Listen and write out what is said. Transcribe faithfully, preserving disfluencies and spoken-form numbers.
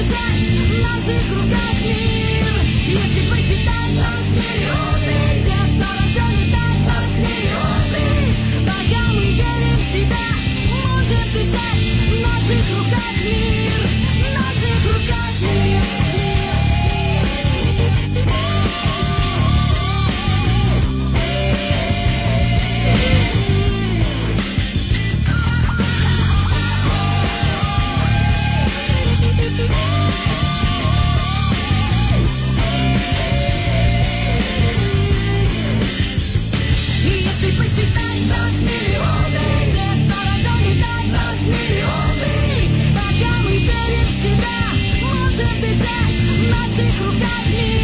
дышать в наших руках мир. Если посчитать нас миллионы, те, кто рожден летать, нас миллионы. Пока мы верим в себя, можем дышать в наших руках мир. В наших руках мир. Посчитать нас миллионы, те, кто рожден летать, нас миллионы. Пока мы верим в себя, можем дышать в наших руках мир.